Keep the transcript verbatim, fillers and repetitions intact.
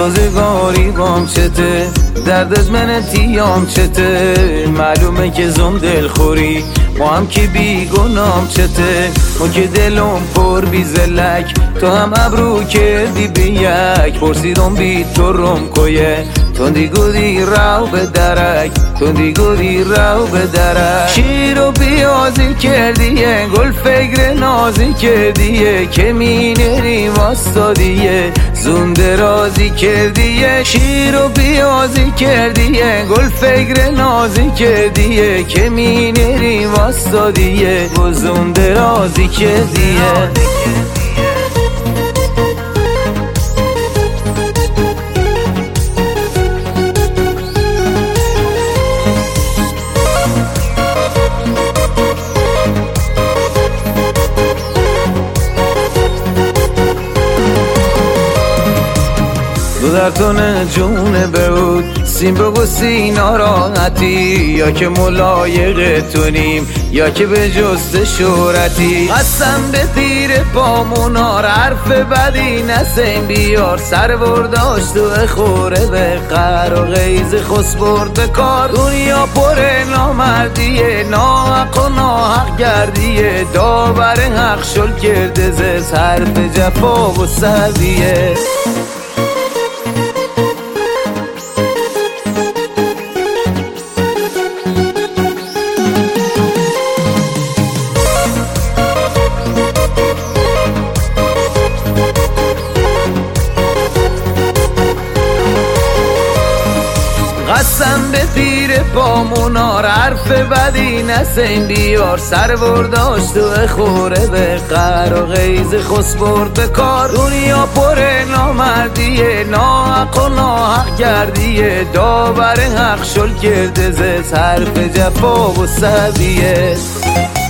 روزگاری بام چته، درد از منتیام چته، معلومه که زم دلخوری ما هم که بی گنام چته، ما که دلم پر بی زلک تو هم ابرو کردی به یک، پرسیدم بی تو رم کویه تندی گودی راو به درک، تندی گودی راو به درک، شیر و بیازی کردیه گل فکر نازی کردیه که مینری واستادیه زون درازی کردیه، شیر و بیازی کردیه گل فکر نازی کردیه که مینری واستادیه و زون درازی کردیه. تو در تونه جونه بود سیم بگو سینا راحتی، یا که ملایق تونیم یا که به جست شورتی، قسم به پیر پامونار حرف بدی نسیم بیار، سر برداشت و خوره به قهر و غیز خس برد کار، دنیا پر نامردیه ناحق و ناحق گردیه، داور حق شل کرده زز حرف جفا و سردیه. قسم به پیر پامونار حرف بدی نسیم بیار، سر برداشت و خوره به قهر و غیز خس برد کار، دنیا پر نامردیه ناحق و ناحق گردیه، داور حق شل کرده زز حرف جفا و سبیه.